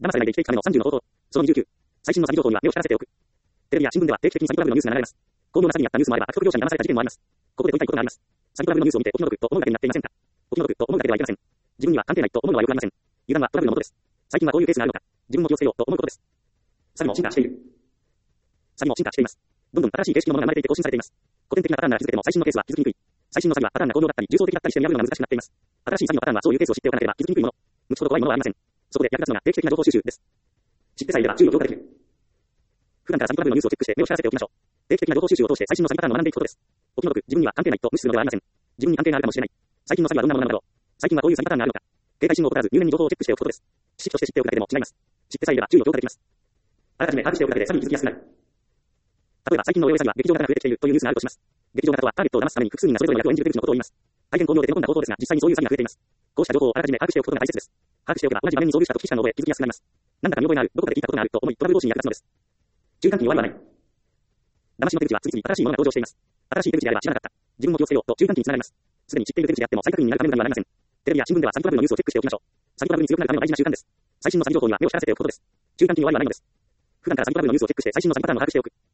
騙されないで生きていくための30の方法。その29。最新の詐欺情報には目を光らせておく。テレビや新聞では定期的に詐欺トラブルのニュースが流れます。巧妙な詐欺にあったニュースもあれば、悪徳業者に騙された事件もあります。ここで問いたいことがあります。詐欺トラブルのニュースを見てお気の毒と思うだけになっていませんか？お気の毒と思うだけではいけません。自分には関係ないと思うのはよくありません。油断はトラブルのもとです。最近はこういうケースがあるのか。自分も気をつけようと思うことです。詐欺も進化している。詐欺も進化しています。どんどん新しい形式のものが生まれていて更新されています。古典的なパターンなら気づけても最新のケースは気づきにくい。最新の詐欺はパターンが巧妙だったり重層的だったりして見破るのが難しくなっています。新しい詐欺のパターンはそういうケースを知っておかなければ気づきにくいもの。無知ほど怖いものはありません。そこで役立つのが定期的な情報収集です。知ってさえいれば注意を強化できる。普段から詐欺トラブルのニュースをチェックして目を光らせておきましょう。定期的な情報収集を通して最新の詐欺パターンを学んでいくことです。お気の毒、自分には関係ないと無視するのではありません。自分に関係があるかもしれない。最近の詐欺はどんなものなのだろう。最近はこういう詐欺パターンがあるのか。警戒心を怠らず入念に情報をチェックしておくことです。知識として知っておくだけでも違います。知ってさえいれば注意を強化できます。あらかじめ把握しておくだけで詐欺に気づきやすくなる。例えば最近のオレオレ詐欺は劇場型が増えてきているというニュースがあるとします。劇場型とはターゲットを騙すために複数人がそれぞれ役を演じる手口のことを言います。大変巧妙で手の込んだ方法ですが、実際にそういう詐欺が増えています。こうした情報をあらかじめ把握しておくことが大切です。把握しておけば同じ場面に遭遇したと危機感の覚え気づきやすくなります。なんだか見覚えがある、どこかで聞いたことがあると思いトラブル防止に役立つのです。注意喚起に終わりはない。騙しの手口は次々新しいものが登場しています。新しい手口であれば知らなかった。自分も気をつけようと注意喚起につながります。すでに知っている手口であっても再確認になるためにはなりません。テレビや新聞では詐欺トラブルのニュースをチェックしておきましょう。詐欺トラブルに強くなるための大事な習慣です。最新の詐欺情報には目を光らせておくことです。注意喚起に終わりはないのです。普段から詐欺トラブルのニュースをチェックして最新の詐欺パターンを把握しておく。